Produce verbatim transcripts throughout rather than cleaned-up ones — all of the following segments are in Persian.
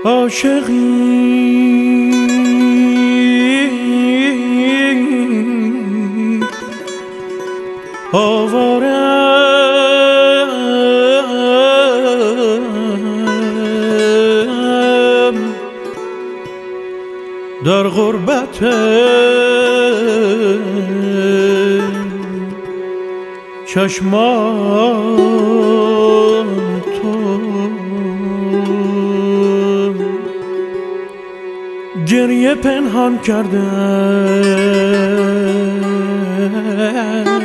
عاشقی آوارم در غربت چشمان تو، گریه پنهان کردم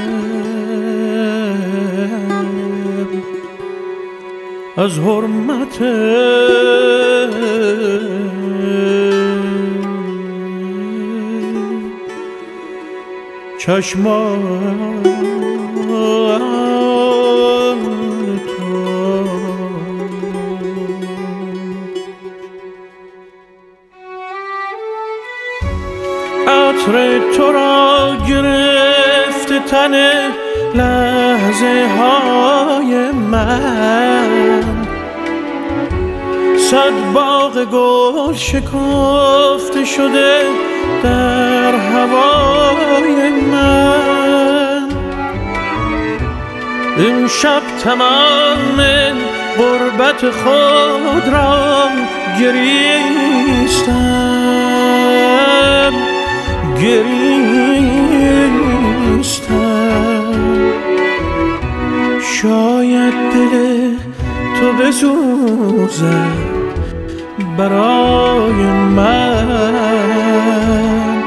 از حرمت چشمان تو. عطر تو را گرفت تن لحظه های من، صد باغ گل شکفته شده در هوای من. امشب تمام غربت خود را گریستم گریستم شاید دل تو بسوزد برای من،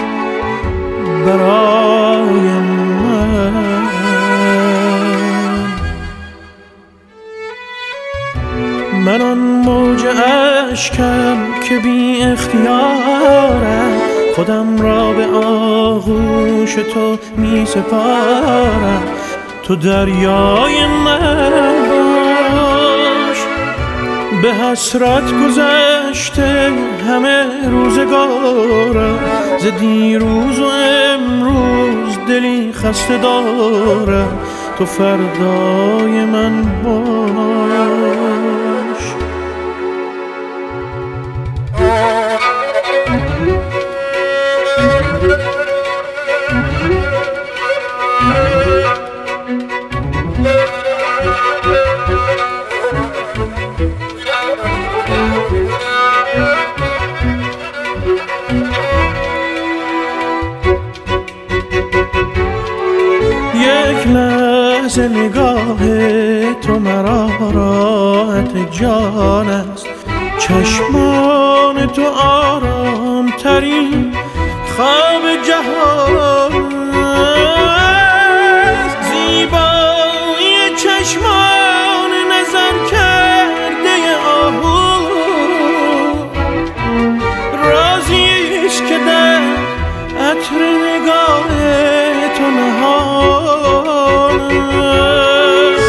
برای من. من آن موج اشکم که بی اختیارم، خودم را به آغوش تو می سپارم. تو دریای من باش، به حسرت گذشته همه روزگارم. ز دیروز و امروز دلی خسته دارم، تو فردای من باش. یک لحظه نگاه تو مرا راحت جان است، چشمان تو آرام ترین خواب جهان است. زیبایی چشمان نظر کرده آهو رازی است که در عطر نگاه تو نهان است.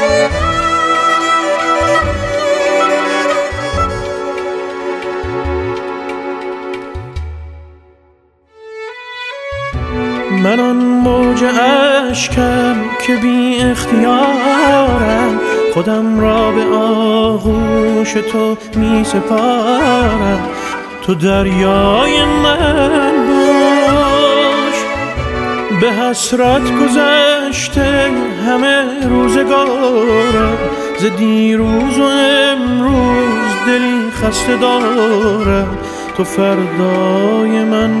من آن موج اشکم که بی اختیارم، خودم را به آغوش تو می سپارم. تو دریای من باش، به حسرت گذشته همه روزگارم. ز دیروز و امروز دلی خسته دارم، تو فردای من